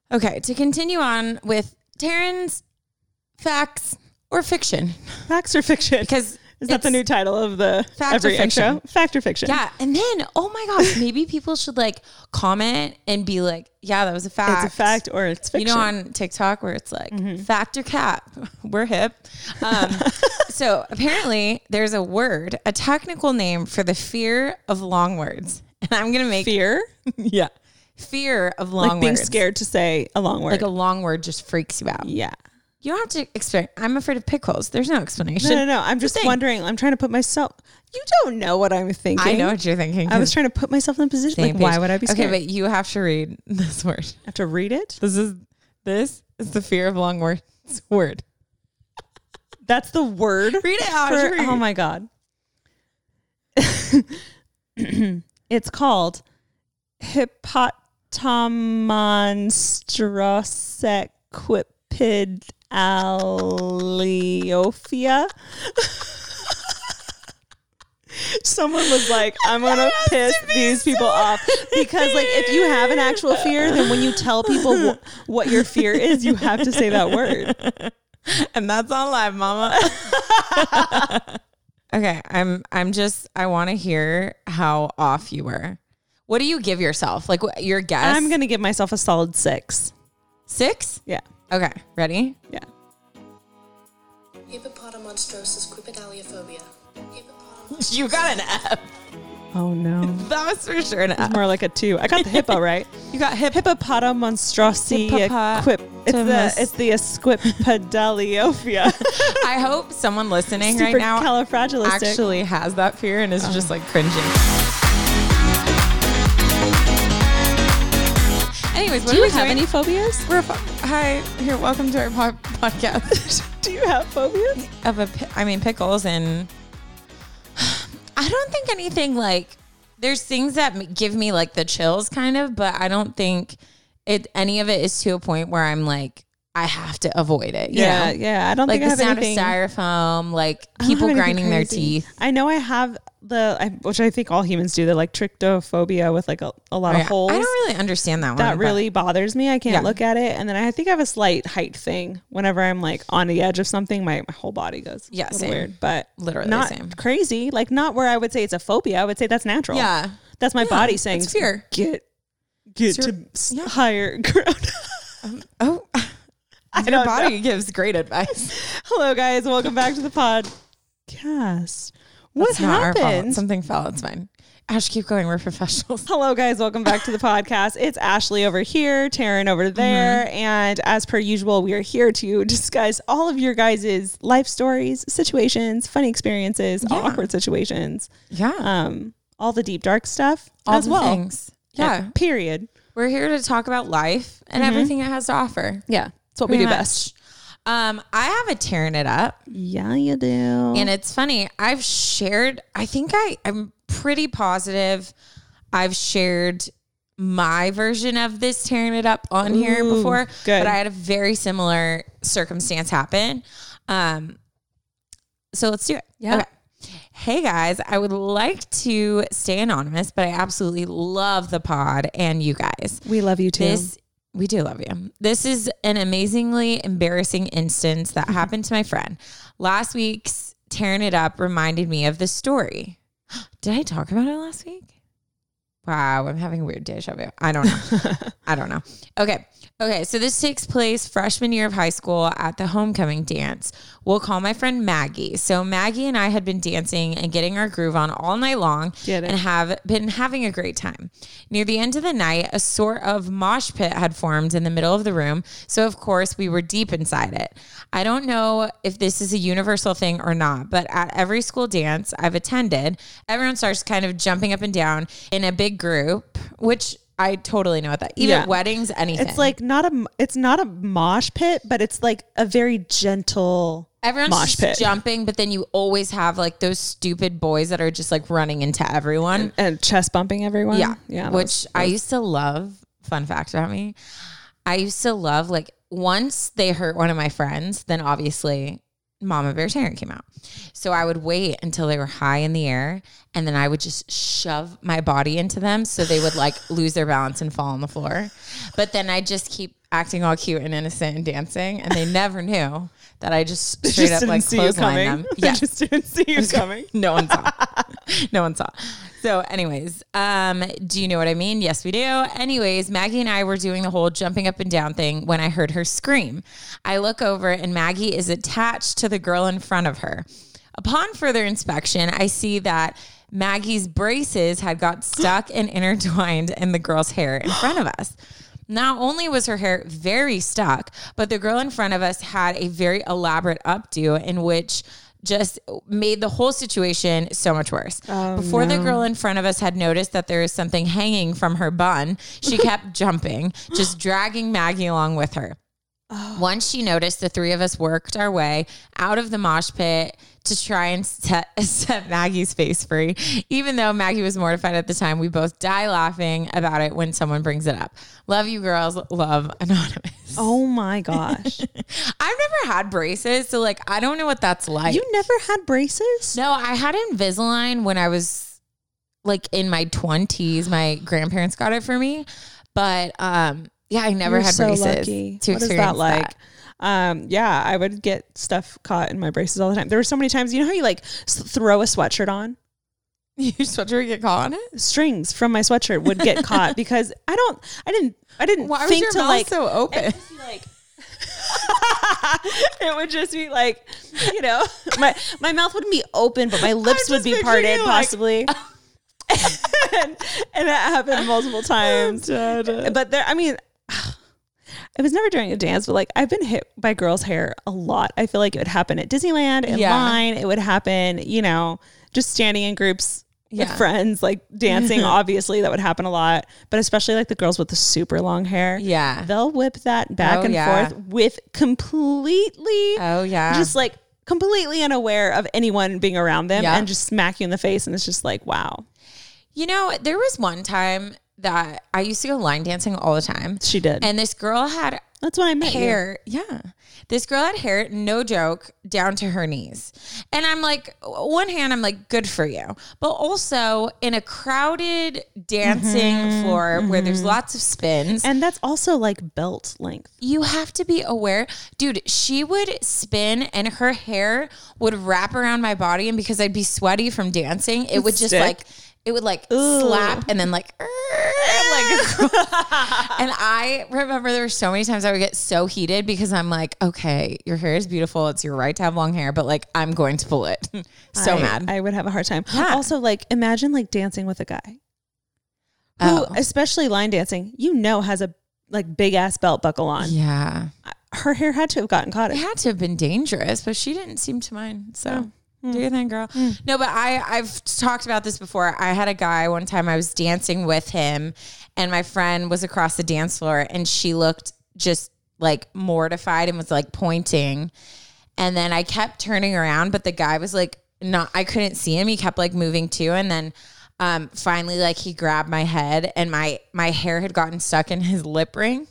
Okay, to continue on with Taryn's facts or fiction. Facts or fiction? Because is that the new title of the Fact or Fiction? Fact or Fiction. Yeah. And then, oh my gosh, maybe people should like comment and be like, yeah, that was a fact. It's a fact or it's fiction. You know, on TikTok where it's like fact or cap. We're hip. So apparently there's a word, a technical name for the fear of long words. And I'm going to make fear. Yeah. Fear of long like being words. scared to say a long word. Like a long word just freaks you out. Yeah. You don't have to explain. I'm afraid of pickles. There's no explanation. No. I'm just wondering. I'm trying to put myself. You don't know what I'm thinking. I know what you're thinking. I was trying to put myself in a position. Like, why would I be scared? Okay, but you have to read this word. I have to read it? This is the fear of long words word. That's the word? Read it out. Oh my God. It's called Hippopotamonstrosesquipedaliophia. Someone was like, I'm going to piss these people off. Because like, if you have an actual fear, then when you tell people what your fear is, you have to say that word. And that's on live, mama. Okay. I want to hear how off you were. What do you give yourself? Like your guess? I'm going to give myself a solid 6. 6? Yeah. Okay. Ready? Yeah. Hippopotamonstrosis You got an F. Oh no. That was for sure an F. It's more like a 2. I got the hippo right. You got Hippopotamonstrosi. It's the Esquipedaliophia. I hope someone listening right now actually has that fear and is just like cringing. Anyways, what do you have any phobias? Hi, here. Welcome to our podcast. Do you have phobias? Pickles, and I don't think anything like. There's things that give me like the chills, kind of, but I don't think any of it is to a point where I'm like I have to avoid it. You know? Yeah. I don't think I have anything. Like the sound of styrofoam, like people grinding their teeth. I know I have which I think all humans do, the like trichtophobia with like a lot of holes. I don't really understand that one. That really bothers me. I can't look at it. And then I think I have a slight height thing. Whenever I'm like on the edge of something, my whole body goes same. weird, but literally not same. Crazy. Like not where I would say it's a phobia. I would say that's natural. Yeah. That's my body saying, it's fear. Get to higher ground. Your body gives great advice. Hello guys. Welcome back to the podcast. What happened? Something fell. It's fine. Ash, keep going. We're professionals. Hello, guys. Welcome back to the podcast. It's Ashley over here, Taryn over there. And as per usual, we are here to discuss all of your guys' life stories, situations, funny experiences, awkward situations. Yeah. All the deep, dark stuff all as the well. Things. Yeah. Period. We're here to talk about life and everything it has to offer. Yeah. It's what we do best. I have a tearing it up. Yeah, you do. And it's funny. I'm pretty positive I've shared my version of this tearing it up on here before. Good. But I had a very similar circumstance happen. So let's do it. Yeah. Okay. Hey guys, I would like to stay anonymous, but I absolutely love the pod and you guys. We love you too. We do love you. This is an amazingly embarrassing instance that happened to my friend. Last week's tearing it up reminded me of the story. Did I talk about it last week? Wow, I'm having a weird deja vu. I don't know. Okay. So this takes place freshman year of high school at the homecoming dance. We'll call my friend Maggie. So Maggie and I had been dancing and getting our groove on all night long and have been having a great time. Near the end of the night, a sort of mosh pit had formed in the middle of the room. So of course we were deep inside it. I don't know if this is a universal thing or not, but at every school dance I've attended, everyone starts kind of jumping up and down in a big group, which I totally know what that. Even weddings, anything. It's like it's not a mosh pit, but it's like a very gentle everyone's mosh just pit. Jumping, but then you always have like those stupid boys that are just like running into everyone and chest bumping everyone. Yeah. Which I used to love. Fun fact about me. I used to love like once they hurt one of my friends, then obviously Mama Bear Taryn came out. So I would wait until they were high in the air, and then I would just shove my body into them so they would like lose their balance and fall on the floor. But then I just keep acting all cute and innocent and dancing, and they never knew that I just straight up like clothesline them. Yeah, just didn't see you coming. No one saw. No one saw. So anyways, do you know what I mean? Yes, we do. Anyways, Maggie and I were doing the whole jumping up and down thing when I heard her scream. I look over and Maggie is attached to the girl in front of her. Upon further inspection, I see that Maggie's braces had got stuck and intertwined in the girl's hair in front of us. Not only was her hair very stuck, but the girl in front of us had a very elaborate updo in which just made the whole situation so much worse. Before the girl in front of us had noticed that there was something hanging from her bun, she kept jumping, just dragging Maggie along with her. Once she noticed, the three of us worked our way out of the mosh pit to try and set Maggie's face free. Even though Maggie was mortified at the time, we both die laughing about it when someone brings it up. Love you girls. Love, Anonymous. Oh my gosh. I've never had braces, so like I don't know what that's like. You never had braces? No, I had Invisalign when I was like in my 20s. My grandparents got it for me. But yeah, I never had braces. Lucky. To what is experience that like? Yeah, I would get stuff caught in my braces all the time. There were so many times, you know how you like throw a sweatshirt on? Your sweatshirt would get caught on it? Strings from my sweatshirt would get caught because I didn't Why think was to your like mouth so open? It would just be like, you know, my mouth wouldn't be open, but my lips would be parted possibly. And it happened multiple times. But there, I mean, it was never during a dance, but like I've been hit by girls' hair a lot. I feel like it would happen at Disneyland, in line. It would happen, you know, just standing in groups with friends, like dancing. Obviously, that would happen a lot. But especially like the girls with the super long hair. Yeah. They'll whip that back and forth with completely, just like completely unaware of anyone being around them and just smack you in the face. And it's just like, wow. You know, there was one time that I used to go line dancing all the time. She did. And this girl had That's when I met hair. You. Yeah. This girl had hair, no joke, down to her knees. And I'm like, one hand, I'm like, good for you. But also in a crowded dancing floor where there's lots of spins. And that's also like belt length. You have to be aware. Dude, she would spin and her hair would wrap around my body. And because I'd be sweaty from dancing, it would just like... It would like slap and then like, and I remember there were so many times I would get so heated because I'm like, okay, your hair is beautiful. It's your right to have long hair, but like, I'm going to pull it. Mad. I would have a hard time. Yeah. Also, like, imagine like dancing with a guy who, especially line dancing, you know, has a like big ass belt buckle on. Yeah. Her hair had to have gotten caught. It had to have been dangerous, but she didn't seem to mind. So. Do your thing, girl. No, but I've talked about this before. I had a guy one time, I was dancing with him and my friend was across the dance floor and she looked just like mortified and was like pointing. And then I kept turning around, but the guy was like, I couldn't see him. He kept like moving too. And then finally, like he grabbed my head and my hair had gotten stuck in his lip ring.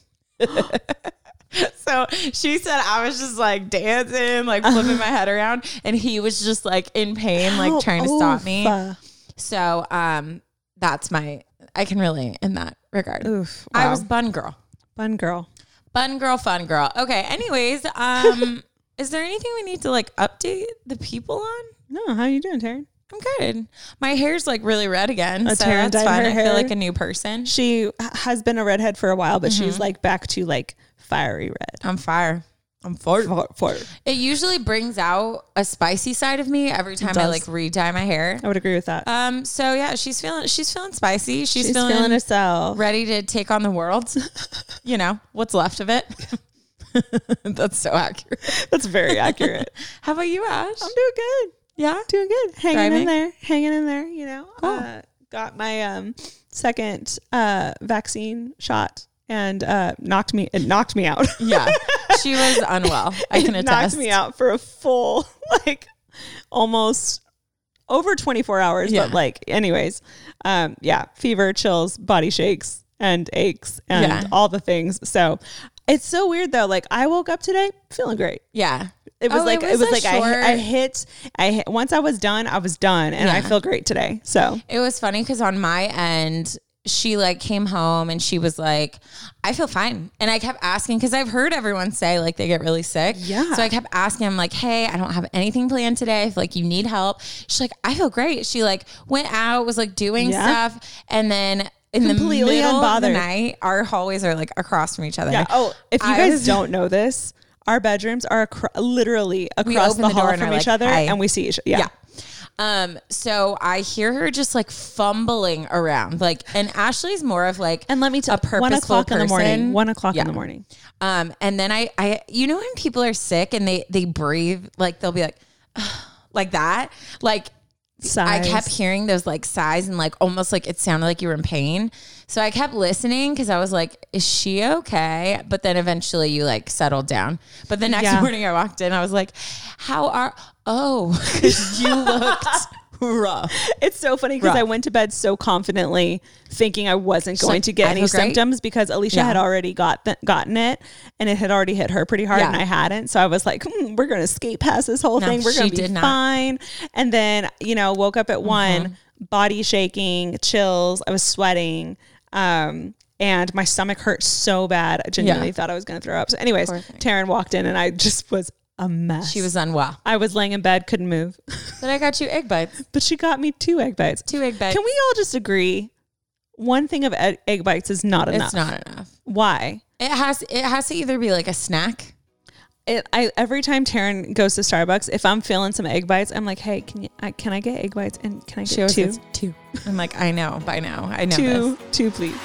So she said I was just like dancing, like flipping my head around, and he was just like in pain, like trying to stop me. So that's I can relate in that regard. Oof, wow. I was bun girl. Fun girl. Fun girl. Okay. Anyways, is there anything we need to like update the people on? No, how are you doing, Taryn? I'm good. My hair's like really red again. So Taryn that's fun. her I hair. feel like a new person. She has been a redhead for a while, but she's like back to like fiery red. I'm fire. Fire. It usually brings out a spicy side of me every time I like re-dye my hair. I would agree with that. So yeah, she's feeling spicy. She's feeling herself. Ready to take on the world. You know, what's left of it. That's so accurate. That's very accurate. How about you, Ash? I'm doing good. Yeah? Doing good. Hanging in there, you know. Cool. Got my second vaccine shot and it knocked me out. Yeah. She was unwell. I can attest. Knocked me out for a full like almost over 24 hours. Yeah. But like anyways, fever, chills, body shakes and aches and all the things. So It's so weird though. Like I woke up today feeling great. Yeah. It was I hit once I was done, and I feel great today. So it was funny because on my end, she like came home and she was like, I feel fine. And I kept asking, because I've heard everyone say like they get really sick. Yeah. So I kept asking, I'm like, hey, I don't have anything planned today. I feel like you need help. She's like, I feel great. She like went out, was like doing stuff. And then in completely the middle unbothered. of the night, our hallways are like across from each other. Yeah. Oh, if you guys don't know this, our bedrooms are literally across the hall from each other, and we see each other. Yeah. So I hear her just like fumbling around, like, and Ashley's more of like, and let me tell, a purposeful 1 o'clock in the morning, 1 o'clock Yeah. in the morning. And then I, you know, when people are sick and they breathe, like they'll be like, like that, like Sighs. I kept hearing those like sighs and like almost like it sounded like you were in pain. So I kept listening because I was like, is she okay? But then eventually you like settled down. But the next morning I walked in, I was like, because you looked rough. It's so funny because I went to bed so confidently thinking I wasn't going to get any symptoms because Alicia had already gotten it and it had already hit her pretty hard and I hadn't. So I was like, we're going to skate past this whole thing. We're going to be fine. And then, you know, woke up at 1, body shaking, chills. I was sweating. And my stomach hurt so bad. I genuinely thought I was going to throw up. So anyways, Taryn walked in and I just was a mess. She was unwell. I was laying in bed, couldn't move. But I got you egg bites. But she got me 2 egg bites. 2 egg bites. Can we all just agree? One thing of egg bites is not enough. It's not enough. Why? It has to either be like a snack. Every time Taryn goes to Starbucks, if I'm feeling some egg bites, I'm like, hey, can I get egg bites? And can I get 2? 2. I'm like, I know by now. I know 2, this. 2, please.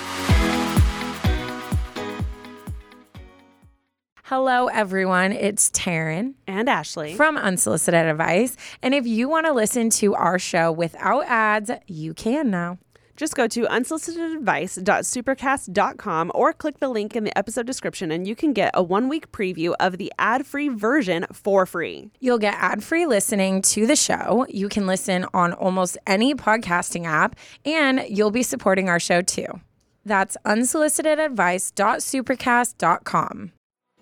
Hello, everyone. It's Taryn and Ashley from Unsolicited Advice. And if you want to listen to our show without ads, you can now. Just go to unsolicitedadvice.supercast.com or click the link in the episode description and you can get a 1-week preview of the ad-free version for free. You'll get ad-free listening to the show. You can listen on almost any podcasting app and you'll be supporting our show too. That's unsolicitedadvice.supercast.com.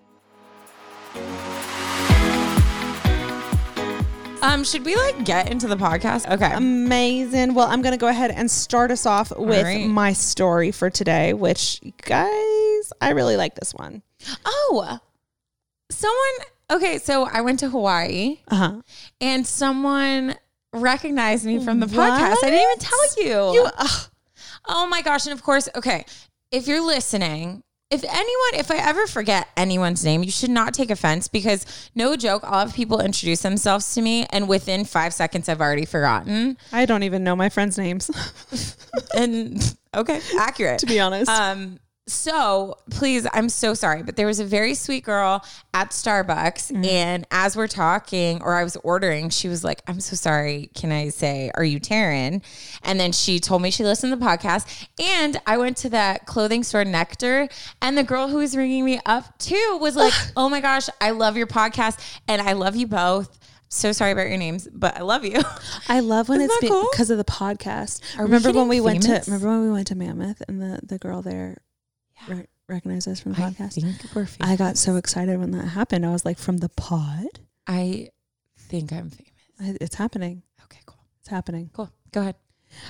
Should we like get into the podcast? Okay. Amazing. Well, I'm going to go ahead and start us off with my story for today, which guys, I really like this one. Oh, okay. So I went to Hawaii and someone recognized me from the podcast. I didn't even tell you. Oh my gosh. And of course, okay. If you're listening, if I ever forget anyone's name, you should not take offense because no joke, I'll have people introduce themselves to me and within 5 seconds, I've already forgotten. I don't even know my friends' names. And okay, accurate. To be honest. So please, I'm so sorry, but there was a very sweet girl at Starbucks and as we're talking or I was ordering, she was like, I'm so sorry. Can I say, are you Taryn? And then she told me she listened to the podcast and I went to that clothing store Nectar and the girl who was ringing me up too was like, oh my gosh, I love your podcast and I love you both. So sorry about your names, but I love you. I love when Isn't it's that cool? because of the podcast. Remember when we went to Mammoth and the girl there recognize us from the podcast? I got so excited when that happened. I was like, from the pod? I think I'm famous. It's happening. Okay, cool. It's happening. Cool. Go ahead.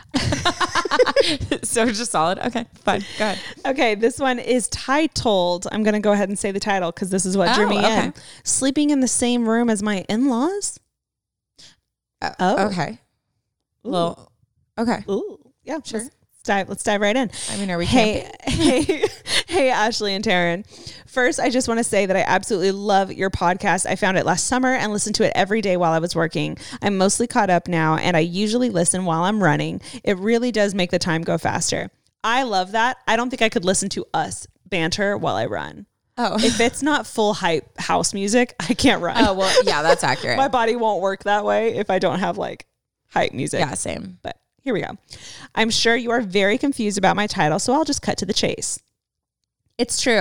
So just solid. Okay, fine. Go ahead. Okay, this one is titled, I'm going to go ahead and say the title because this is what drew me in. Sleeping in the same room as my in-laws? Okay. Ooh. Well, okay. Ooh. Yeah, Sure. Let's dive right in. I mean, are we Hey, Ashley and Taryn. First, I just want to say that I absolutely love your podcast. I found it last summer and listened to it every day while I was working. I'm mostly caught up now, and I usually listen while I'm running. It really does make the time go faster. I love that. I don't think I could listen to us banter while I run. Oh. If it's not full hype house music, I can't run. Oh, well, yeah, that's accurate. My body won't work that way if I don't have like hype music. Yeah, same. But here we go. I'm sure you are very confused about my title, so I'll just cut to the chase. It's true. ...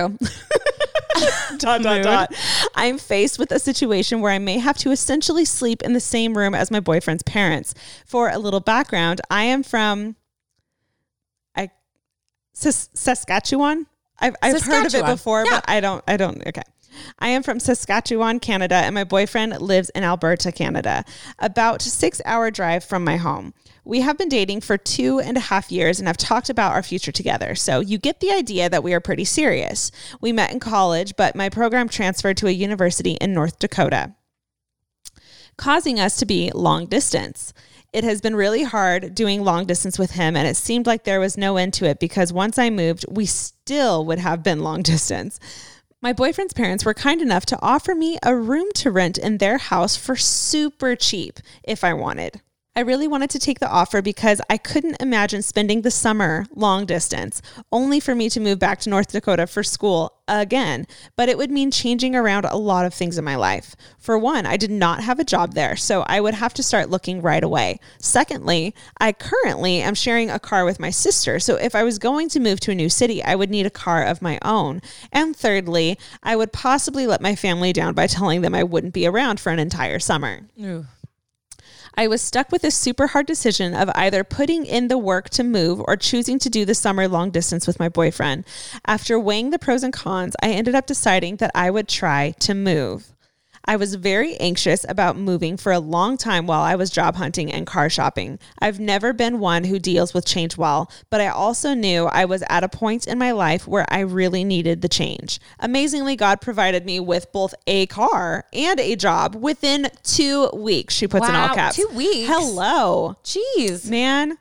I'm faced with a situation where I may have to essentially sleep in the same room as my boyfriend's parents. For a little background, I am from Saskatchewan. I've heard of it Saskatchewan. before, Yeah. but I don't. Okay. I am from Saskatchewan, Canada, and my boyfriend lives in Alberta, Canada, about 6-hour drive from my home. We have been dating for 2.5 years and have talked about our future together. So you get the idea that we are pretty serious. We met in college, but my program transferred to a university in North Dakota, causing us to be long distance. It has been really hard doing long distance with him, and it seemed like there was no end to it because once I moved, we still would have been long distance. My boyfriend's parents were kind enough to offer me a room to rent in their house for super cheap if I wanted. I really wanted to take the offer because I couldn't imagine spending the summer long distance, only for me to move back to North Dakota for school again. But it would mean changing around a lot of things in my life. For one, I did not have a job there, so I would have to start looking right away. Secondly, I currently am sharing a car with my sister, so if I was going to move to a new city, I would need a car of my own. And thirdly, I would possibly let my family down by telling them I wouldn't be around for an entire summer. Ooh. I was stuck with a super hard decision of either putting in the work to move or choosing to do the summer long distance with my boyfriend. After weighing the pros and cons, I ended up deciding that I would try to move. I was very anxious about moving for a long time while I was job hunting and car shopping. I've never been one who deals with change well, but I also knew I was at a point in my life where I really needed the change. Amazingly, God provided me with both a car and a job within 2 weeks. She puts in all Wow, caps. 2 weeks? Hello. Jeez. Man.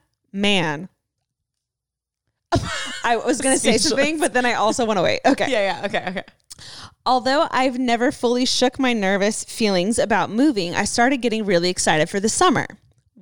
I was going to say something, but then I also want to wait. Okay. Yeah. Okay. Although I've never fully shook my nervous feelings about moving, I started getting really excited for the summer. Well, ...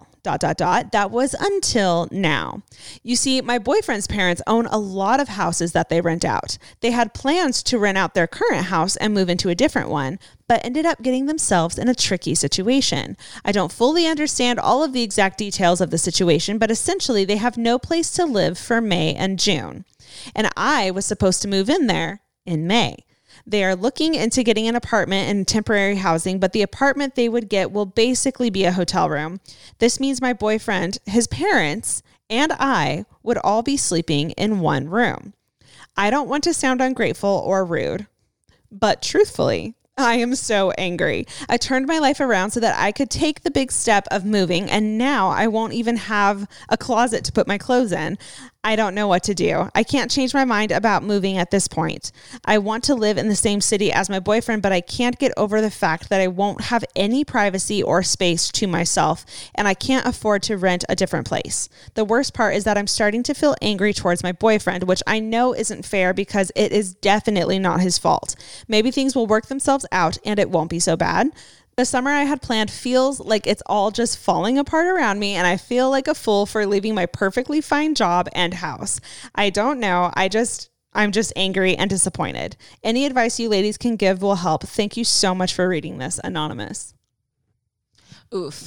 that was until now. You see, my boyfriend's parents own a lot of houses that they rent out. They had plans to rent out their current house and move into a different one, but ended up getting themselves in a tricky situation. I don't fully understand all of the exact details of the situation, but essentially they have no place to live for May and June. And I was supposed to move in there in May. They are looking into getting an apartment and temporary housing, but the apartment they would get will basically be a hotel room. This means my boyfriend, his parents, and I would all be sleeping in one room. I don't want to sound ungrateful or rude, but truthfully, I am so angry. I turned my life around so that I could take the big step of moving, and now I won't even have a closet to put my clothes in. I don't know what to do. I can't change my mind about moving at this point. I want to live in the same city as my boyfriend, but I can't get over the fact that I won't have any privacy or space to myself, and I can't afford to rent a different place. The worst part is that I'm starting to feel angry towards my boyfriend, which I know isn't fair because it is definitely not his fault. Maybe things will work themselves out and it won't be so bad. The summer I had planned feels like it's all just falling apart around me, and I feel like a fool for leaving my perfectly fine job and house. I don't know. I'm just angry and disappointed. Any advice you ladies can give will help. Thank you so much for reading this, Anonymous. Oof.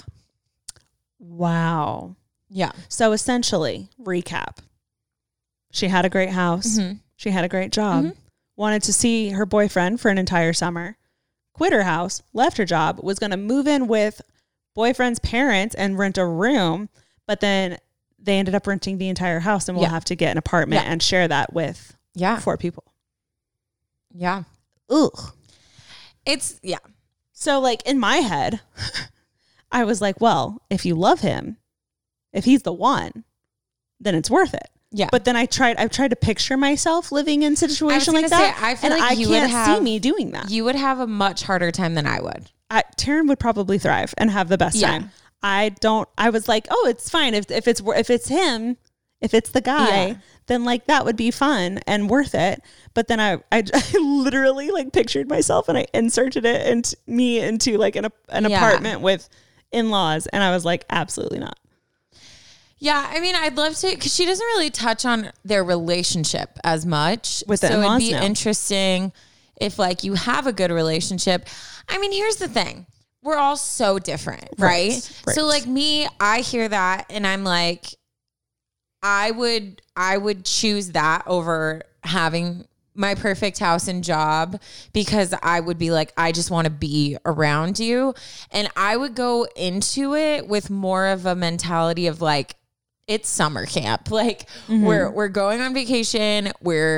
Wow. Yeah. So essentially, recap. She had a great house. Mm-hmm. She had a great job. Wanted to see her boyfriend for an entire summer. Quit her house, left her job, was going to move in with boyfriend's parents and rent a room, but then they ended up renting the entire house and we'll have to get an apartment and share that with 4 people. Yeah. Ugh. It's, yeah. So like in my head, I was like, well, if you love him, if he's the one, then it's worth it. Yeah. But then I've tried to picture myself living in a situation like that. I feel and like you would see me doing that. You would have a much harder time than I would. Taryn would probably thrive and have the best time. I was like, oh, it's fine. If it's him, if it's the guy, then like that would be fun and worth it. But then I literally like pictured myself and I inserted it into like an apartment with in-laws. And I was like, absolutely not. Yeah, I mean, I'd love to, because she doesn't really touch on their relationship as much. With the so in-laws, it'd be interesting if like you have a good relationship. I mean, here's the thing. We're all so different, right? So like me, I hear that and I'm like, I would choose that over having my perfect house and job, because I would be like, I just want to be around you. And I would go into it with more of a mentality of like, it's summer camp. Like we're going on vacation. We're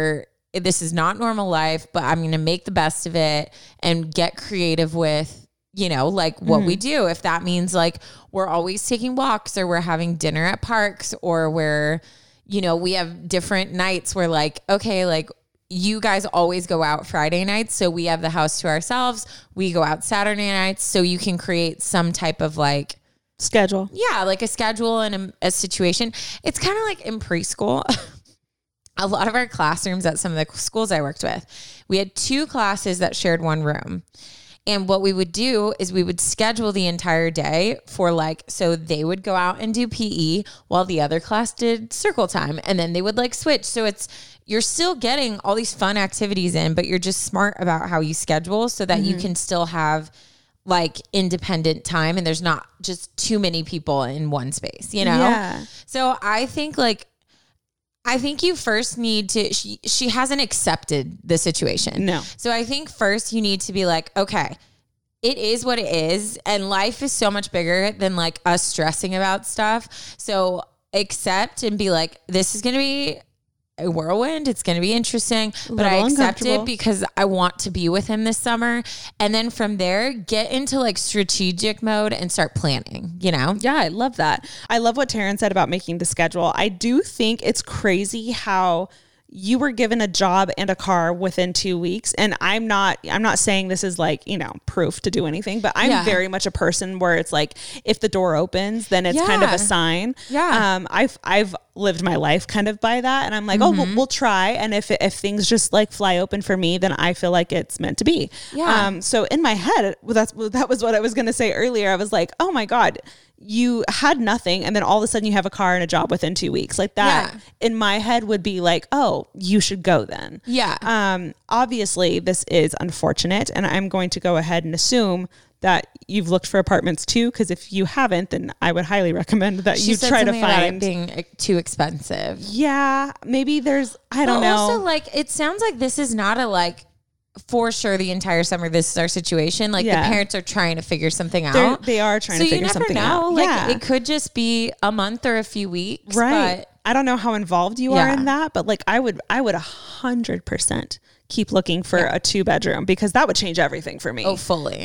this is not normal life, but I'm going to make the best of it and get creative with, you know, like what we do. If that means like we're always taking walks, or we're having dinner at parks, or we're, you know, we have different nights where like, okay, like you guys always go out Friday nights, so we have the house to ourselves. We go out Saturday nights, so you can create some type of like schedule. Yeah, like a schedule and a situation. It's kind of like in preschool. A lot of our classrooms at some of the schools I worked with, we had 2 classes that shared one room. And what we would do is we would schedule the entire day for like, so they would go out and do PE while the other class did circle time. And then they would like switch. So you're still getting all these fun activities in, but you're just smart about how you schedule so that you can still have like independent time and there's not just too many people in one space, you know? Yeah. So I think you first need to, she hasn't accepted the situation. No. So I think first you need to be like, okay, it is what it is. And life is so much bigger than like us stressing about stuff. So accept and be like, this is going to be a whirlwind. It's going to be interesting, but I accept it because I want to be with him this summer. And then from there, get into like strategic mode and start planning, you know? Yeah, I love that. I love what Taryn said about making the schedule. I do think it's crazy how you were given a job and a car within 2 weeks. And I'm not saying this is like, you know, proof to do anything, but I'm very much a person where it's like, if the door opens, then it's kind of a sign. Yeah. I've lived my life kind of by that. And I'm like, oh, we'll try. And if things just like fly open for me, then I feel like it's meant to be. Yeah. So in my head, that was what I was going to say earlier. I was like, oh my God, you had nothing. And then all of a sudden you have a car and a job within 2 weeks. Like that in my head would be like, oh, you should go then. Yeah. Obviously this is unfortunate, and I'm going to go ahead and assume that you've looked for apartments too. Cause if you haven't, then I would highly recommend that you try to find it being too expensive. Yeah. Maybe I don't know. Also like, it sounds like this is not a like, for sure the entire summer this is our situation. Like the parents are trying to figure something out. They are trying to figure something out. Like it could just be a month or a few weeks. Right. But I don't know how involved you are in that, but like I would 100% keep looking for a 2-bedroom, because that would change everything for me. Oh, fully.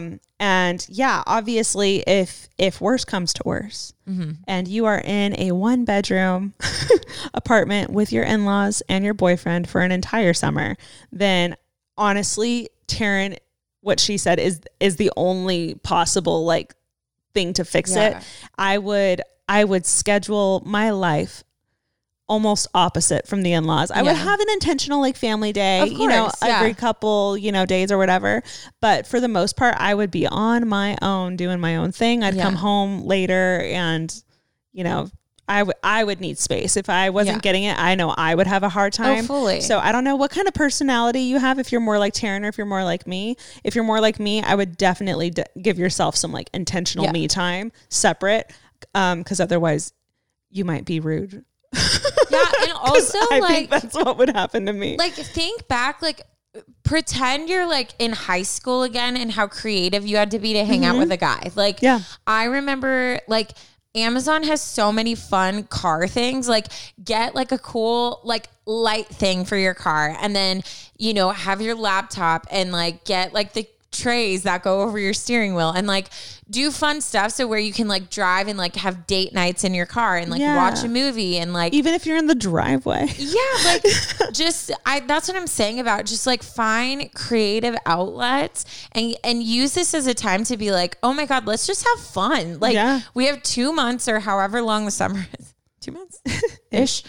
And yeah, obviously if worse comes to worse and you are in a 1-bedroom apartment with your in-laws and your boyfriend for an entire summer, then honestly, Taryn, what she said is the only possible like thing to fix it. I would schedule my life almost opposite from the in-laws. I would have an intentional like family day, you know, every couple, you know, days or whatever. But for the most part, I would be on my own, doing my own thing. I'd come home later and, you know, I would need space. If I wasn't getting it, I know I would have a hard time. Oh, fully. So I don't know what kind of personality you have, if you're more like Taryn or if you're more like me. If you're more like me, I would definitely give yourself some like intentional me time separate. Cause otherwise you might be rude. Yeah. And also I think that's what would happen to me. Like think back, like pretend you're like in high school again and how creative you had to be to hang out with a guy. Like I remember like Amazon has so many fun car things. Like get like a cool like light thing for your car, and then, you know, have your laptop and like get like the trays that go over your steering wheel and like do fun stuff. So where you can like drive and like have date nights in your car and like watch a movie and like, even if you're in the driveway. Yeah. Like that's what I'm saying about just like find creative outlets and use this as a time to be like, oh my God, let's just have fun. Like we have 2 months or however long the summer is, 2 months ish,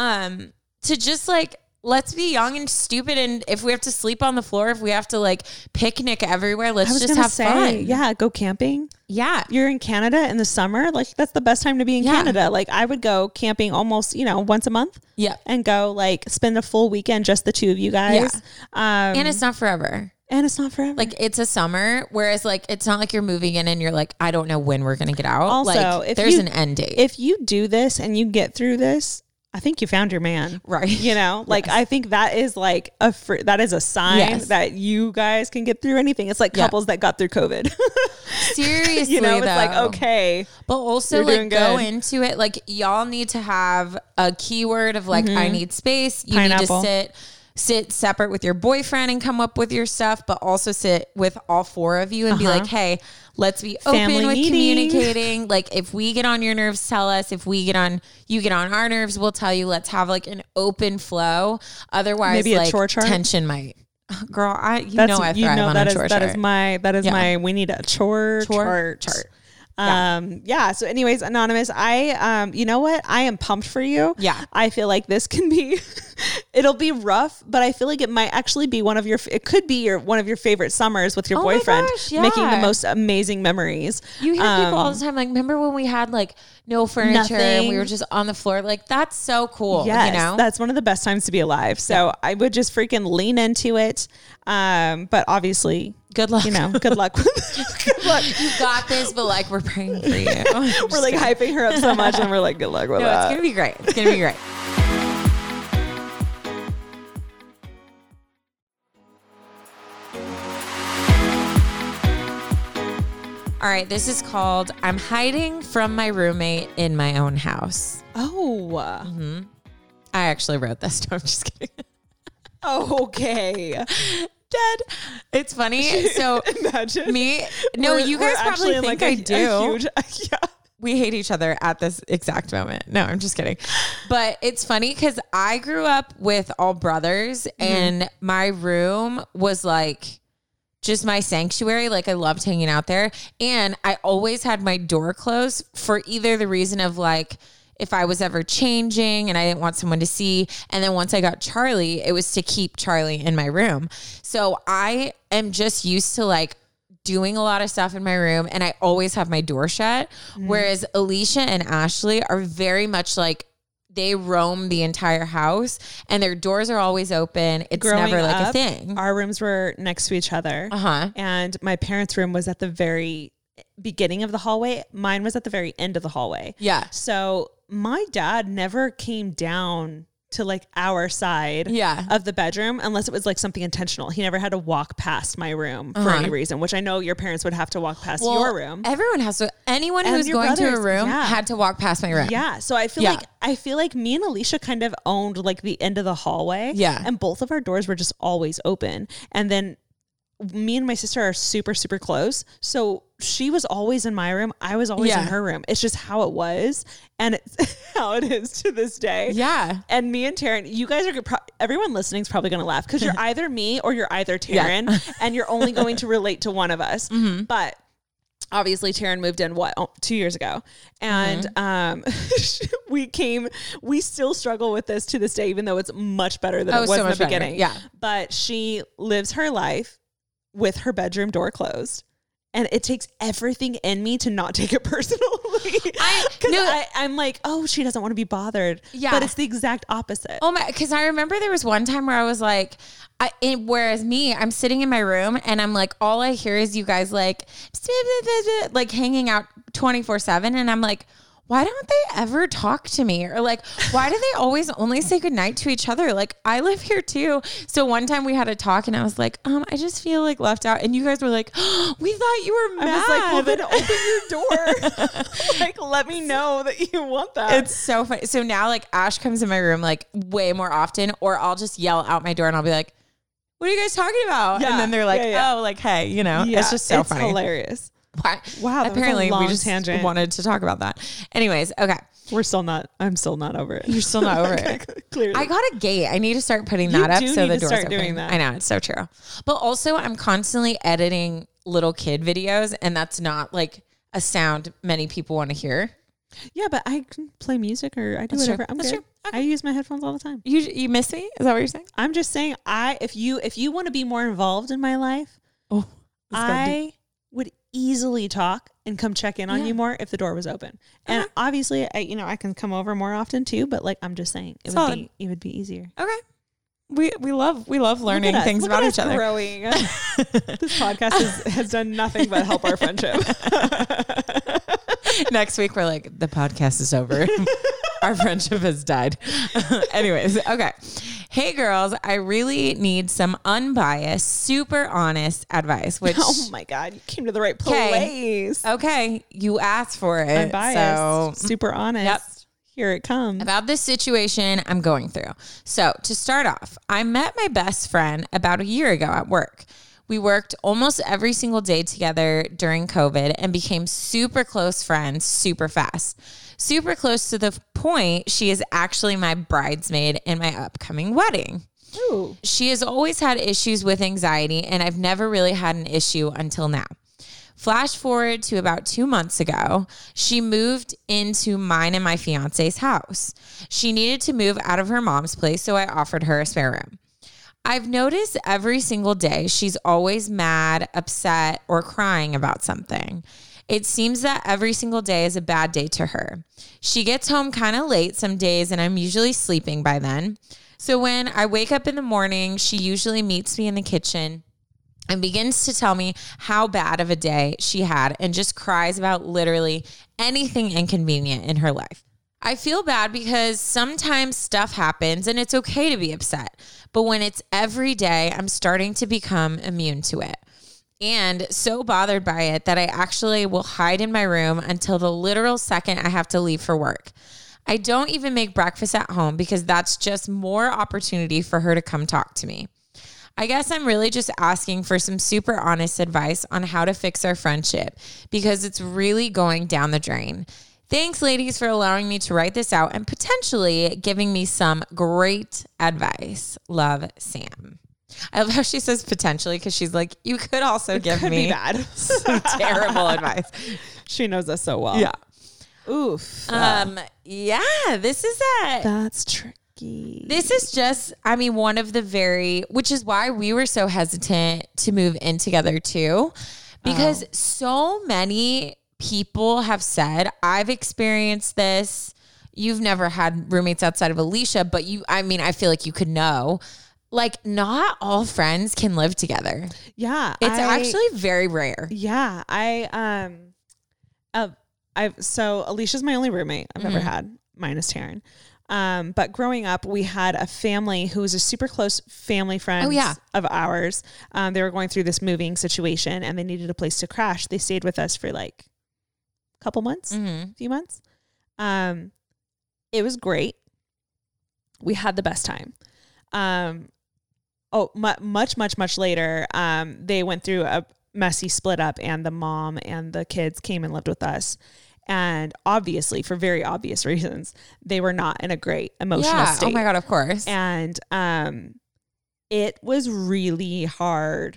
to just like, let's be young and stupid. And if we have to sleep on the floor, if we have to like picnic everywhere, let's just have fun. Yeah. Go camping. Yeah. You're in Canada in the summer. Like that's the best time to be in Canada. Like I would go camping almost, you know, once a month. Yeah. And go like spend a full weekend, just the 2 of you guys. Yeah. And it's not forever. Like it's a summer. Whereas like, it's not like you're moving in and you're like, I don't know when we're going to get out. Also, like, if there's an end date. If you do this and you get through this, I think you found your man, right? You know, like I think that is like that is a sign that you guys can get through anything. It's like couples that got through COVID. Seriously, you know, it's though. like, okay, but also like go into it. Like y'all need to have a keyword of like, I need space. You need to sit separate with your boyfriend and come up with your stuff, but also sit with all four of you and be like, hey, let's be open Family with meeting. communicating. Like if we get on your nerves, tell us. If you get on our nerves, we'll tell you. Let's have like an open flow. Otherwise, Maybe a like chore chart? tension might. Girl, I thrive on a chore that chart. is my we need a chore chart. So anyways, Anonymous, I you know what? I am pumped for you. Yeah. I feel like this can be it'll be rough, but I feel like it might actually be one of your favorite summers with your Oh my boyfriend, gosh, yeah. making the most amazing memories. You hear people all the time, like, remember when we had like no furniture and we were just on the floor? Like, that's so cool. Yes, you know? that's one of the best times to be alive. So I would just freaking lean into it. But obviously, good luck. You know, good luck. Good luck. You got this, but like, we're praying for you. We're like hyping her up so much and we're like, good luck with No, that. it's going to be great. It's going to be great. All right, this is called I'm Hiding from My Roommate in My Own House. Oh. I actually wrote this. No, I'm just kidding. Okay. Dead. It's funny. So Imagine. you guys probably think like I do. Huge, yeah. We hate each other at this exact moment. No, I'm just kidding. But it's funny because I grew up with all brothers and my room was like just my sanctuary. Like I loved hanging out there. And I always had my door closed for either the reason of like, if I was ever changing and I didn't want someone to see. And then once I got Charlie, it was to keep Charlie in my room. So I am just used to like doing a lot of stuff in my room and I always have my door shut. Whereas Alicia and Ashley are very much like they roam the entire house and their doors are always open. It's Growing never like up, a thing. Our rooms were next to each other. And my parents' room was at the very beginning of the hallway. Mine was at the very end of the hallway. Yeah. So my dad never came down to like our side of the bedroom unless it was like something intentional. He never had to walk past my room for any reason, which I know your parents would have to walk past your room. Everyone has to. Anyone And who's your going to a brothers, room yeah. had to walk past my room. Yeah. So I feel like me and Alicia kind of owned like the end of the hallway. Yeah. And both of our doors were just always open. And then me and my sister are super, super close. So she was always in my room. I was always in her room. It's just how it was. And it's how it is to this day. Yeah. And me and Taryn, you guys are, everyone listening is probably going to laugh because you're either me or you're either Taryn and you're only going to relate to one of us. But obviously Taryn moved in 2 years ago. And we still struggle with this to this day, even though it's much better than it was so in the much better. beginning. Yeah. But she lives her life with her bedroom door closed. And it takes everything in me to not take it personally. I'm like, oh, she doesn't want to be bothered. Yeah. But it's the exact opposite. Oh my, because I remember there was one time where I was like, whereas me, I'm sitting in my room and I'm like, all I hear is you guys like hanging out 24/7. And I'm like, why don't they ever talk to me? Or like, why do they always only say goodnight to each other? Like, I live here too. So one time we had a talk and I was like, I just feel like left out. And you guys were like, oh, we thought you were mad. I was like, well, then open your door. Like, let me know that you want that. It's so funny. So now like Ash comes in my room like way more often, or I'll just yell out my door and I'll be like, what are you guys talking about? Yeah. And then they're like, oh, like, hey, you know, it's just so funny. Hilarious. Wow. Apparently we just tangent. wanted to talk about that. Anyways. Okay. I'm still not over it. You're still not over it. Clearly. I got a gate. I need to start putting that up so the doors start open. doing that. I know, it's so true. But also I'm constantly editing little kid videos and that's not like a sound many people want to hear. Yeah, but I can play music or I do That's whatever. true. I'm That's good. true. Okay. I use my headphones all the time. You miss me? Is that what you're saying? I'm just saying if you want to be more involved in my life, I would easily talk and come check in on you more if the door was open. And obviously I can come over more often too, but like I'm just saying it would be easier. Okay. We love learning things about each other. Growing. This podcast has done nothing but help our friendship. Next week we're like, the podcast is over. Our friendship has died. Anyways, okay. Hey girls, I really need some unbiased, super honest advice. Which oh my God, you came to the right place. Okay, you asked for it. Unbiased, so super honest. Yep. Here it comes. About this situation I'm going through. So to start off, I met my best friend about a year ago at work. We worked almost every single day together during COVID and became super close friends super fast. Super close to the point she is actually my bridesmaid in my upcoming wedding. Ooh. She has always had issues with anxiety, and I've never really had an issue until now. Flash forward to about 2 months ago, she moved into mine and my fiance's house. She needed to move out of her mom's place, so I offered her a spare room. I've noticed every single day she's always mad, upset, or crying about something. It seems that every single day is a bad day to her. She gets home kind of late some days, and I'm usually sleeping by then. So when I wake up in the morning, she usually meets me in the kitchen and begins to tell me how bad of a day she had and just cries about literally anything inconvenient in her life. I feel bad because sometimes stuff happens and it's okay to be upset. But when it's every day, I'm starting to become immune to it. And so bothered by it that I actually will hide in my room until the literal second I have to leave for work. I don't even make breakfast at home because that's just more opportunity for her to come talk to me. I guess I'm really just asking for some super honest advice on how to fix our friendship because it's really going down the drain. Thanks, ladies, for allowing me to write this out and potentially giving me some great advice. Love, Sam. I love how she says potentially because she's like, you could also give me bad. some terrible advice. She knows us so well. Yeah. Oof. Yeah, this is it. That's tricky. This is just, I mean, one of the which is why we were so hesitant to move in together too, because so many people have said, I've experienced this. You've never had roommates outside of Alicia, but I feel like you could know. Like, not all friends can live together. Yeah. It's actually very rare. Yeah. So Alicia's my only roommate I've ever had, minus Taryn. But growing up, we had a family who was a super close family friend of ours. They were going through this moving situation and they needed a place to crash. They stayed with us for like a couple months, few months. It was great. We had the best time. Much later, they went through a messy split up and the mom and the kids came and lived with us. And obviously, for very obvious reasons, they were not in a great emotional state. Oh my God, of course. And it was really hard.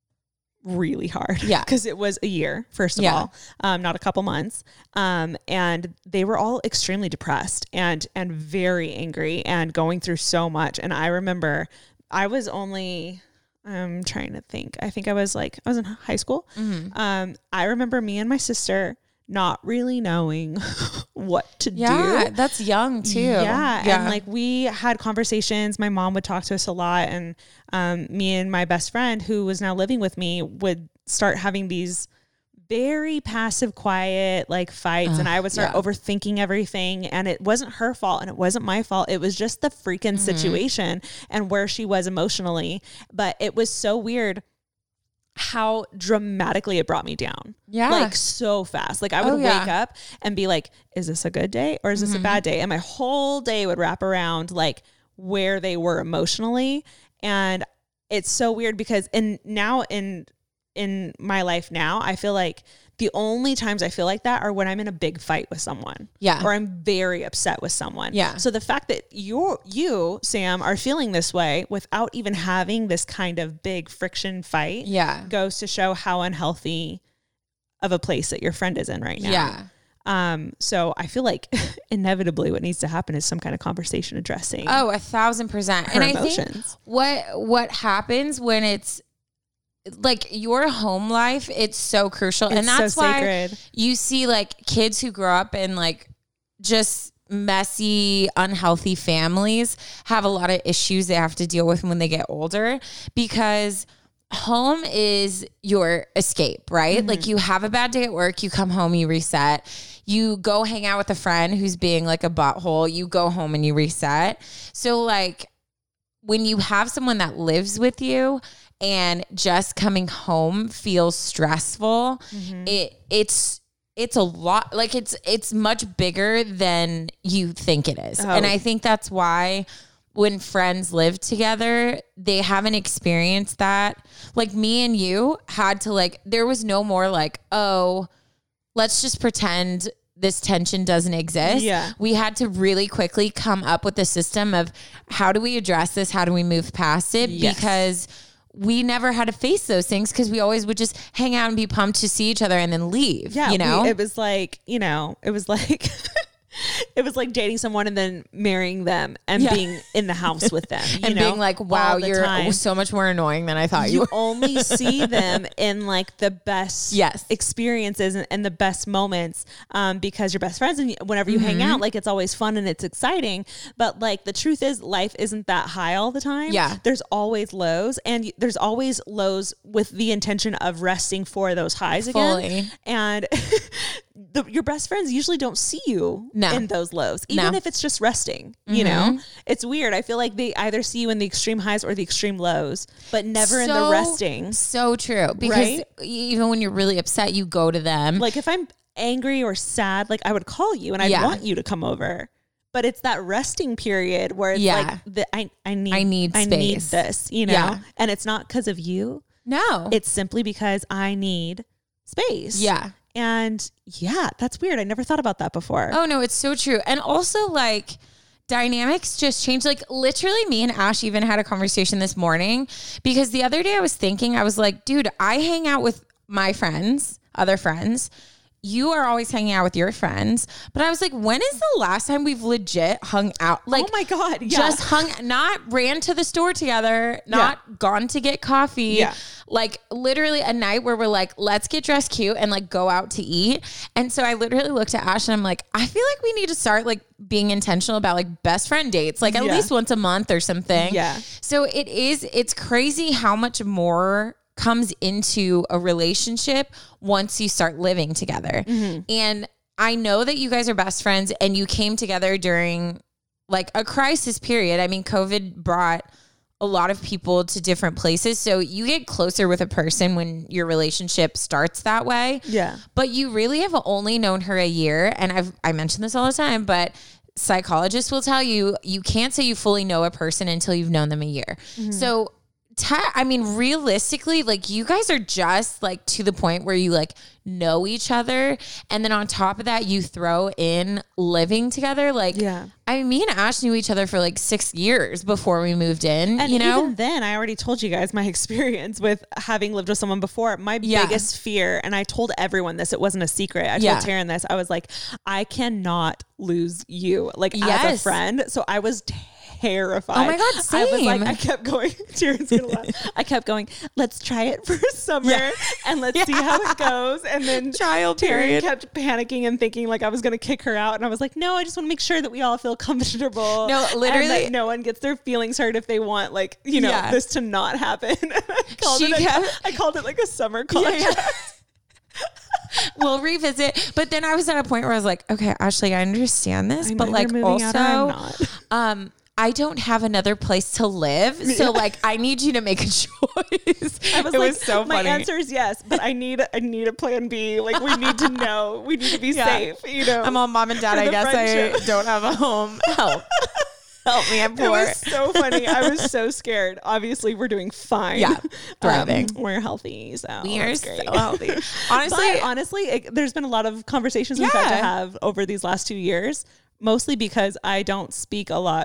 Yeah. Because it was a year, first of all, not a couple months. And they were all extremely depressed and very angry and going through so much. And I remember I'm trying to think. I think I was in high school. I remember me and my sister not really knowing what to do. Yeah, that's young too. Yeah. And like we had conversations. My mom would talk to us a lot. And me and my best friend who was now living with me would start having these very passive, quiet like fights. And I would start overthinking everything. And it wasn't her fault and it wasn't my fault. It was just the freaking situation and where she was emotionally. But it was so weird how dramatically it brought me down. Yeah. Like so fast. Like I would wake up and be like, is this a good day or is this a bad day? And my whole day would wrap around like where they were emotionally. And it's so weird because in my life now, I feel like the only times I feel like that are when I'm in a big fight with someone. Yeah. Or I'm very upset with someone. Yeah. So the fact that you, Sam, are feeling this way without even having this kind of big friction fight goes to show how unhealthy of a place that your friend is in right now. Yeah. So I feel like inevitably what needs to happen is some kind of conversation addressing. Oh, 1,000%. And emotions. I think what happens when it's like your home life, it's so crucial. And that's so why you see like kids who grow up in like just messy, unhealthy families have a lot of issues they have to deal with when they get older because home is your escape, right? Like you have a bad day at work, you come home, you reset. You go hang out with a friend who's being like a butthole, you go home and you reset. So like when you have someone that lives with you and just coming home feels stressful, it's it's a lot. Like it's much bigger than you think it is. And I think that's why when friends live together, they haven't experienced that. Like me and you had to like, there was no more like, oh, let's just pretend this tension doesn't exist. Yeah. We had to really quickly come up with a system of how do we address this? How do we move past it? Yes. Because we never had to face those things because we always would just hang out and be pumped to see each other and then leave. Yeah. You know, it was like, it was like, it was like dating someone and then marrying them and being in the house with them. and being like, wow, you're time. so much more annoying than I thought you You were. only see them in like the best experiences and the best moments because you're best friends. And whenever you hang out, like it's always fun and it's exciting. But like the truth is life isn't that high all the time. Yeah. There's always lows, and there's always lows with the intention of resting for those highs again. And your best friends usually don't see you in those lows, even if it's just resting, you know, it's weird. I feel like they either see you in the extreme highs or the extreme lows, but never in the resting. So true. Because even when you're really upset, you go to them. Like if I'm angry or sad, like I would call you and I'd want you to come over. But it's that resting period where it's like I need this, you know? Yeah. And it's not because of you. No. It's simply because I need space. Yeah. And that's weird. I never thought about that before. Oh no, it's so true. And also like dynamics just change. Like literally me and Ash even had a conversation this morning because the other day I was thinking, I was like, dude, I hang out with my friends, other friends. You are always hanging out with your friends. But I was like, when is the last time we've legit hung out? Like, oh my God. Yeah. Just not ran to the store together, not gone to get coffee. Yeah. Like literally a night where we're like, let's get dressed cute and like go out to eat. And so I literally looked at Ash and I'm like, I feel like we need to start like being intentional about like best friend dates, like at least once a month or something. Yeah. So it's crazy how much more comes into a relationship once you start living together. And I know that you guys are best friends and you came together during like a crisis period. I mean, COVID brought a lot of people to different places. So you get closer with a person when your relationship starts that way. Yeah. But you really have only known her a year. And I mention this all the time, but psychologists will tell you, you can't say you fully know a person until you've known them a year. So I mean, realistically, like you guys are just like to the point where you like know each other. And then on top of that, you throw in living together. Like, I mean, me and Ash knew each other for like 6 years before we moved in, and you know? Even then I already told you guys my experience with having lived with someone before. My biggest fear, and I told everyone this, it wasn't a secret. I told Taryn this. I was like, I cannot lose you like as a friend. So I was terrified. Oh my God, same. I was like, I kept going, Taryn's gonna laugh. I kept going, let's try it for summer and let's see how it goes. And then Taryn kept panicking and thinking like I was gonna kick her out. And I was like, no, I just want to make sure that we all feel comfortable. No, literally. And that no one gets their feelings hurt if they want like, you know, this to not happen. I called it like a summer contract. We'll revisit. But then I was at a point where I was like, okay, Ashley, I understand this, but like also, I don't have another place to live. So like, I need you to make a choice. It was so funny. My answer is yes, but I need a plan B. Like we need to know, we need to be safe, you know. I'm all mom and dad. I guess I don't have a home. Help me. I'm poor. It was so funny. I was so scared. Obviously we're doing fine. Yeah. Thriving. We're healthy. So we are great. so healthy. Honestly, there's been a lot of conversations we've had to have over these last 2 years. Mostly because I don't speak a lot.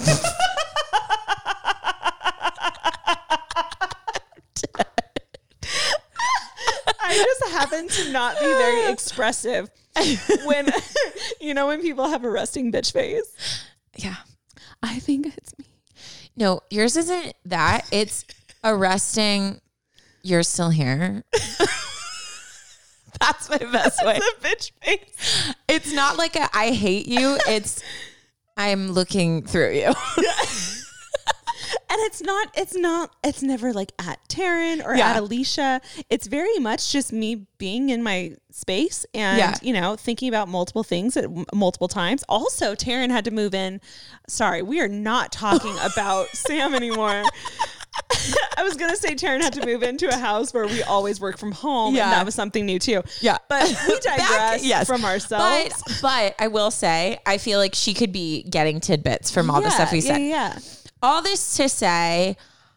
I just happen to not be very expressive when, you know, when people have a resting bitch face. Yeah. I think it's me. No, yours isn't that. It's a resting, you're still here. That's my best way. It's a bitch face. It's not like I hate you. It's I'm looking through you. And it's never like at Taryn or at Alicia. It's very much just me being in my space and, you know, thinking about multiple things at multiple times. Also, Taryn had to move in. Sorry, we are not talking about Sam anymore. I was going to say Taryn had to move into a house where we always work from home. Yeah. And that was something new too. Yeah. But we digress from ourselves. But I will say, I feel like she could be getting tidbits from all the stuff we said. Yeah. All this to say,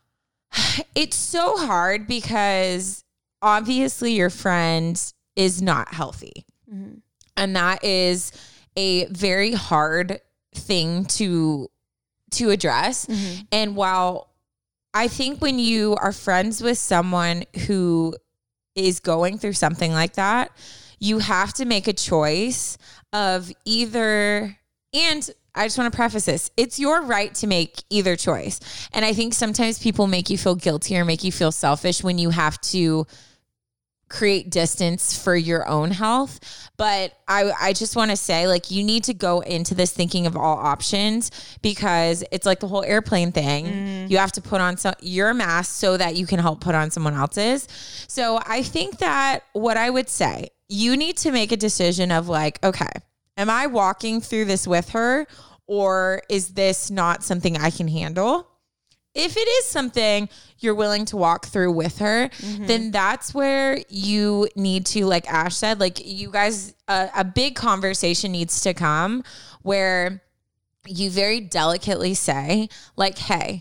it's so hard because obviously your friend is not healthy. Mm-hmm. And that is a very hard thing to address. Mm-hmm. And while I think when you are friends with someone who is going through something like that, you have to make a choice of either, and I just want to preface this, it's your right to make either choice. And I think sometimes people make you feel guilty or make you feel selfish when you have to create distance for your own health. But I just want to say, like, you need to go into this thinking of all options, because it's like the whole airplane thing. You have to put on your mask so that you can help put on someone else's. So I think that what I would say, you need to make a decision of like, okay, am I walking through this with her, or is this not something I can handle? If it is something you're willing to walk through with her, then that's where you need to, like Ash said, like you guys, a big conversation needs to come where you very delicately say like, hey,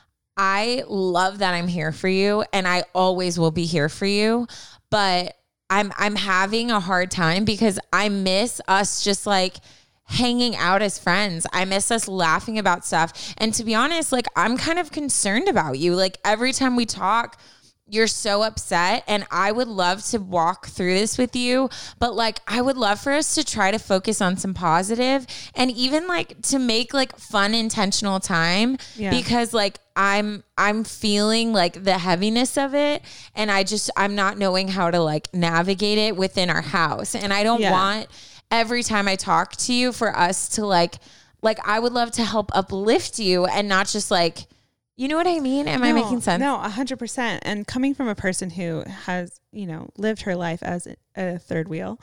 I love that I'm here for you and I always will be here for you, but I'm having a hard time because I miss us just like hanging out as friends. I miss us laughing about stuff. And to be honest, like I'm kind of concerned about you. Like every time we talk, you're so upset, and I would love to walk through this with you, but like I would love for us to try to focus on some positive and even like to make like fun, intentional time, because like I'm feeling like the heaviness of it, and I'm not knowing how to like navigate it within our house. And I don't want every time I talk to you for us to like I would love to help uplift you and not just like, you know what I mean? Am I making sense? No, 100%. And coming from a person who has, lived her life as a third wheel,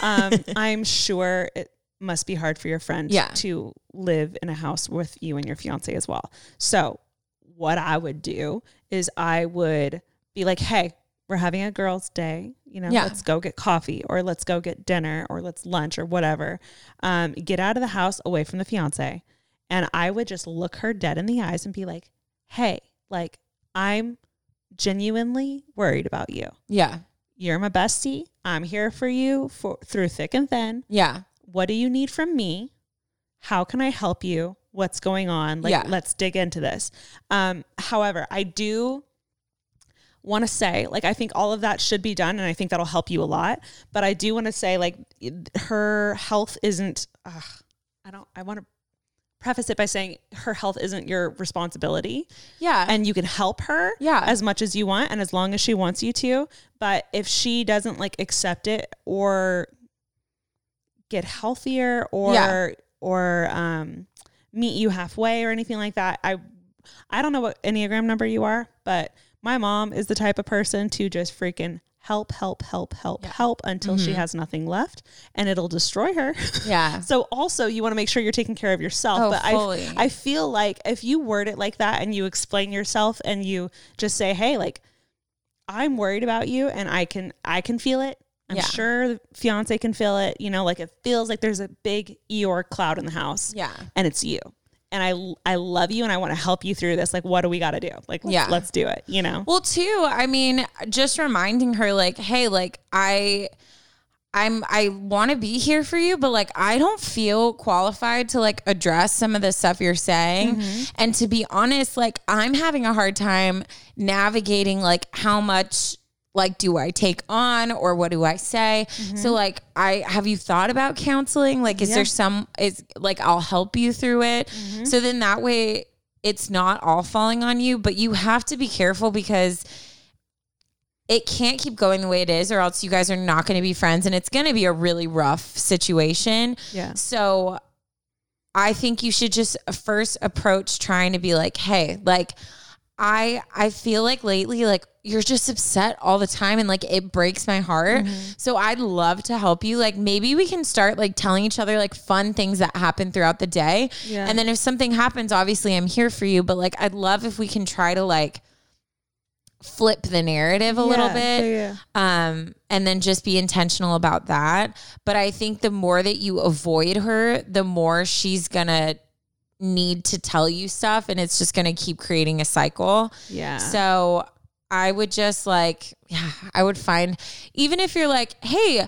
I'm sure it must be hard for your friend to live in a house with you and your fiance as well. So what I would do is I would be like, hey, we're having a girls' day, let's go get coffee, or let's go get dinner, or let's lunch, or whatever. Get out of the house away from the fiance. And I would just look her dead in the eyes and be like, hey, like I'm genuinely worried about you. Yeah. You're my bestie. I'm here for you through thick and thin. Yeah. What do you need from me? How can I help you? What's going on? Like, let's dig into this. However, I do want to say, like, I think all of that should be done, and I think that'll help you a lot. But I do want to say, like, her health isn't, I want to preface it by saying her health isn't your responsibility. Yeah. And you can help her as much as you want and as long as she wants you to. But if she doesn't like accept it or get healthier or meet you halfway or anything like that, I don't know what Enneagram number you are, but my mom is the type of person to just freaking help until she has nothing left, and it'll destroy her. Yeah. So also you want to make sure you're taking care of yourself. Oh, but fully. I feel like if you word it like that and you explain yourself and you just say, hey, like I'm worried about you and I can feel it. I'm sure the fiance can feel it. Like it feels like there's a big Eeyore cloud in the house. Yeah. And it's you. And I love you and I want to help you through this. Like, what do we got to do? Like, let's do it, Well, too, I mean, just reminding her like, hey, like I want to be here for you, but like, I don't feel qualified to like address some of the stuff you're saying. Mm-hmm. And to be honest, like I'm having a hard time navigating like how much like, do I take on or what do I say? Mm-hmm. So like, have you thought about counseling? Like, is there I'll help you through it. Mm-hmm. So then that way it's not all falling on you, but you have to be careful because it can't keep going the way it is, or else you guys are not going to be friends and it's going to be a really rough situation. Yeah. So I think you should just first approach trying to be like, hey, like, I feel like lately, like you're just upset all the time and like it breaks my heart. Mm-hmm. So I'd love to help you. Like maybe we can start like telling each other like fun things that happen throughout the day. Yeah. And then if something happens, obviously I'm here for you. But like I'd love if we can try to like flip the narrative a little bit. Yeah. And then just be intentional about that. But I think the more that you avoid her, the more she's going to need to tell you stuff, and it's just going to keep creating a cycle. Yeah. So I would just I would find, even if you're like, hey,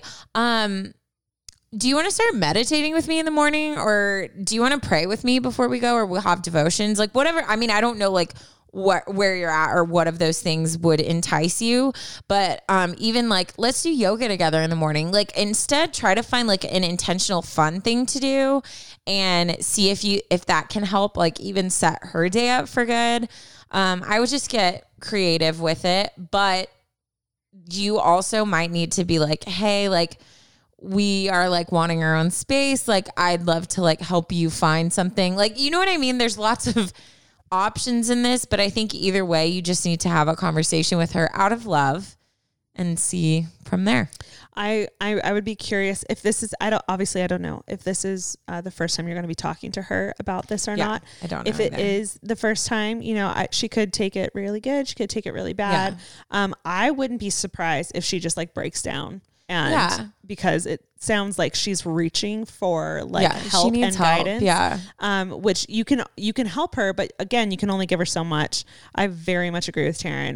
do you want to start meditating with me in the morning, or do you want to pray with me before we go, or we'll have devotions, like whatever. I mean, I don't know like where you're at or what of those things would entice you, but even like, let's do yoga together in the morning. Like instead, try to find like an intentional fun thing to do and see if that can help like even set her day up for good. I would just get creative with it, but you also might need to be like, hey, like we are like wanting our own space. Like I'd love to like help you find something, like, you know what I mean? There's lots of options in this, but I think either way, you just need to have a conversation with her out of love and see from there. I would be curious if this is, I don't know if this is the first time you're going to be talking to her about this or not. I don't know if it is the first time, you know, she could take it really good. She could take it really bad. I wouldn't be surprised if she just like breaks down. And because it sounds like she's reaching for like help and guidance. Yeah. Which you can help her, but again, you can only give her so much. I very much agree with Taryn.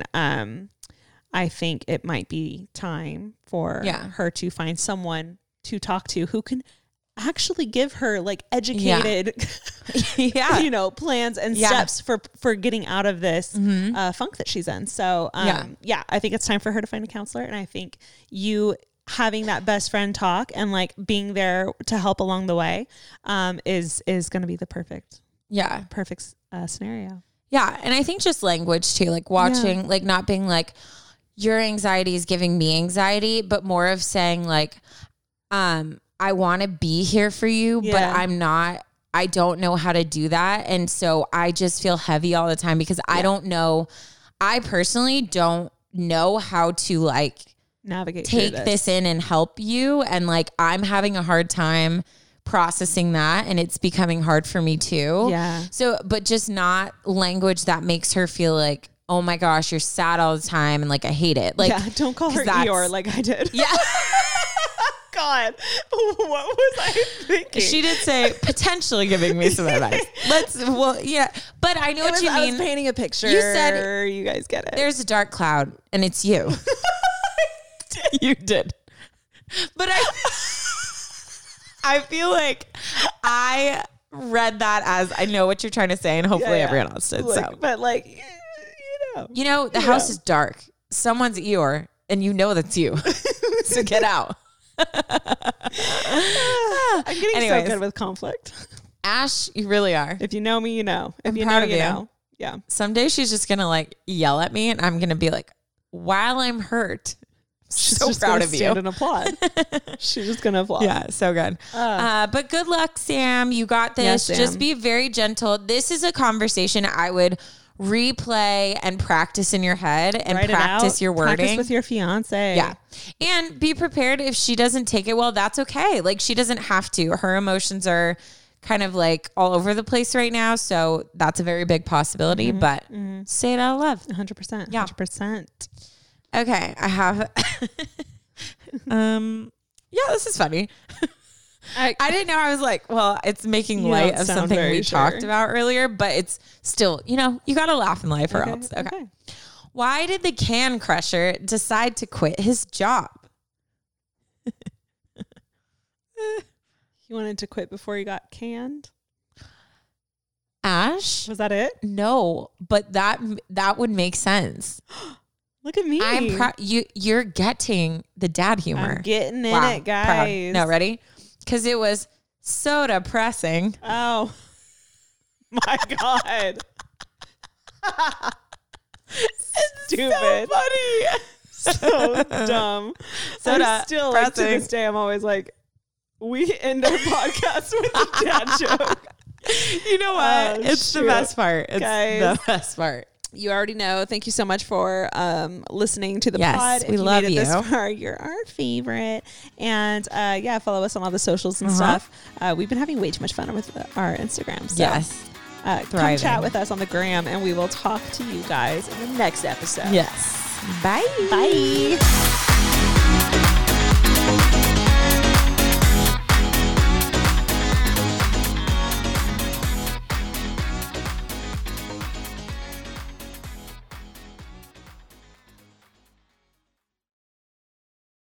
I think it might be time for her to find someone to talk to who can actually give her like educated, you know, plans and steps for getting out of this funk that she's in. So, I think it's time for her to find a counselor. And I think you having that best friend talk and like being there to help along the way is going to be the perfect scenario. Yeah. And I think just language too, like watching, like not being like, your anxiety is giving me anxiety, but more of saying like, I want to be here for you, but I don't know how to do that. And so I just feel heavy all the time because I personally don't know how to like take this in and help you. And like, I'm having a hard time processing that, and it's becoming hard for me too. Yeah. So, but just not language that makes her feel like, oh my gosh, you're sad all the time. And like, I hate it. Like, don't call her Eeyore like I did. Yeah. God, what was I thinking? She did say potentially giving me some advice. But I know what you mean. I was painting a picture. You said, you guys get it. There's a dark cloud and it's you. You did. But I feel like I read that as I know what you're trying to say, and hopefully everyone else did. But like, the house is dark. Someone's Eeyore, and you know that's you. So get out. I'm getting so good with conflict. Ash, you really are. If you know me, you know. If I'm you proud know, of you you. know. Yeah. Someday she's just gonna like yell at me, and I'm gonna be like, while I'm hurt. She's so just proud gonna of you. Stand and applaud. She's just gonna applaud. Yeah, so good. But good luck, Sam. You got this. Yes, Sam. Just be very gentle. This is a conversation I would replay and practice in your head and Write practice your wording. Practice with your fiance. Yeah. And be prepared if she doesn't take it well, that's okay. Like she doesn't have to. Her emotions are kind of like all over the place right now. So that's a very big possibility, but say it out of love. 100%. Yeah. 100%. Okay. I have, this is funny. I didn't know. I was like, well, it's making light of something we talked about earlier, but it's still, you got to laugh in life or else. Okay. Why did the can crusher decide to quit his job? He wanted to quit before he got canned. Ash? Was that it? No, but that would make sense. Look at me. I'm proud. You're getting the dad humor. I'm getting in it, guys. Proud. No, ready? Because it was so depressing. Oh my God. Stupid. So funny. So dumb. So still, like, to this day, I'm always like, we end our podcast with a dad joke. You know what? It's the best part. It's the best part. You already know. Thank you so much for listening to the pod. We love you. This far, you're our favorite. And follow us on all the socials and stuff. We've been having way too much fun with our Instagram. So, yes. Come Thriving. chat with us on the gram, and we will talk to you guys in the next episode. Yes. Bye. Bye.